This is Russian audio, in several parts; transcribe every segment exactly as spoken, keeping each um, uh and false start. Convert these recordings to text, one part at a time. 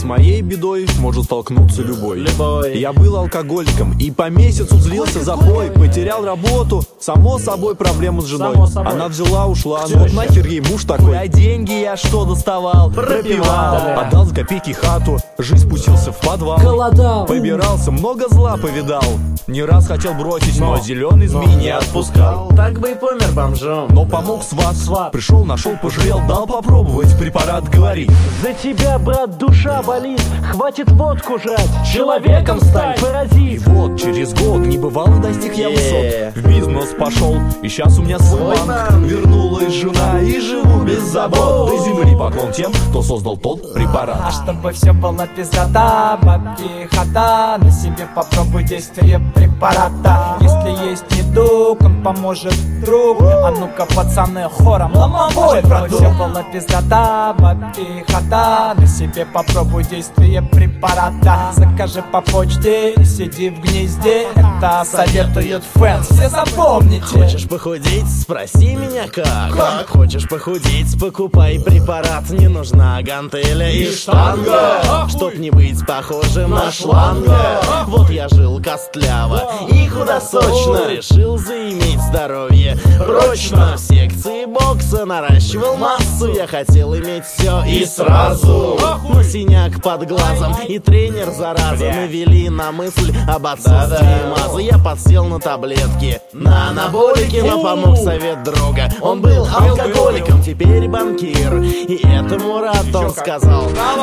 моей бедой может столкнуться любой. Любой. Я был алкоголиком и по месяцу злился за бой. Потерял работу, само собой проблему с женой. Она взяла, ушла, ну вот нахер ей муж такой. А деньги я что доставал? Пропивал. Отдал за копейки хату, жизнь спустился в подвал. Голодал. Побирался, много зла повидал. Не раз хотел бросить, но, но зеленый змей не отпускал. Так бы и помер бомжом. Но помог сват, сват. Пришел, нашел, пожалел, дал попробовать препарат, говорит: за тебя, брат, душа болит, хватит водку жрать, человеком стань, паразит. И вот через год небывало достиг я высот. В бизнес пошел, и сейчас у меня свой банк. Вернулась жена и живу без забот. До земли поклон тем, кто создал тот препарат. А чтобы все было пиздата, бабки хата, на себе попробуй действие препарата. Если есть недуг, он поможет друг. А ну-ка, пацаны, хором ломовой. Чтобы все было пиздата, бабки хата, на себе попробуй действие препарата. Закажи по почте и сиди в гнезде. Это советует Фэнс, все запомните. Хочешь похудеть? Спроси меня как. Как? Хочешь похудеть? Покупай препарат. Не нужна гантеля и штанга, чтоб не быть похожим на шланга. Вот я жил костляво и худосочно, решил заиметь здоровье прочно. В секции бокса наращивал массу. Я хотел иметь все и сразу. Но синяк под глазом и тренер зараза навели на мысль об отсутствии маза. Я подсел на таблетки, на анаболики, но помог совет друга. Он был алкоголиком, теперь банкир, и этому рад. Он сказал: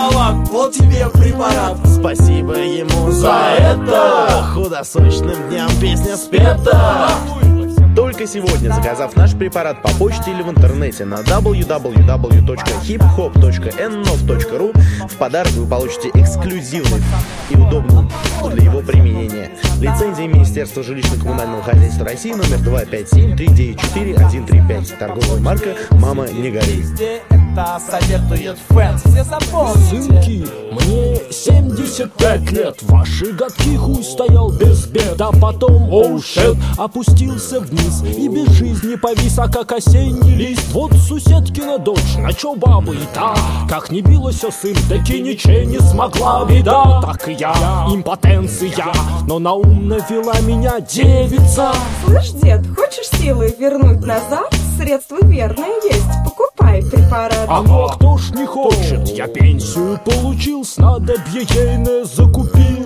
вот тебе препарат. Спасибо ему за это. Худосочным дням песня спета. Только сегодня, заказав наш препарат по почте или в интернете на дабл ю дабл ю дабл ю точка хип хоп точка эн эн о ви точка ру, в подарок вы получите эксклюзивный и удобный для его применения лицензия Министерства жилищно-коммунального хозяйства России номер два пять семь три девять четыре один три пять. Торговая марка «Мама, не гори». Это советует Фэнс, все запомните. Сынки, мне семьдесят пять лет, ваши гадкий хуй стоял без бед. А потом, оу шет, опустился вниз и без жизни повис, а как осенний лист. Вот суседкина дочь, на чё баба и та, как не билась сын, таки ничего не смогла беда. Так и я, импотенция, но на ум навела меня девица. Слышь, дед, хочешь силы вернуть назад? Средства верные есть, покупай препарат. А ну а кто ж не хочет? Я пенсию получил, снадобье ейное закупил.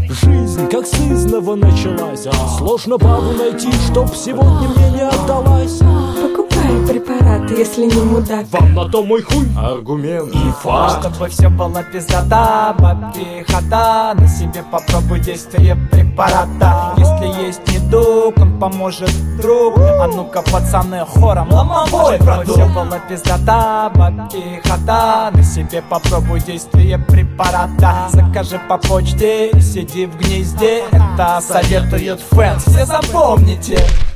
Жизнь как сызнова началась, а сложно бабу найти, чтоб сегодня мне не отдалась. Покупай препарат, если не мудак. Вам на то мой хуй аргумент и факт. Чтобы все было пиздата, бабки хата, на себе попробуй действие препарата. Если есть недуг, он поможет друг. А ну-ка, пацаны, хором ломовой. Чтобы все было пиздата, бабки хата, на себе попробуй действие препарата. Закажи по почте и сиди в гнезде. Это советует Фэнс, все запомните.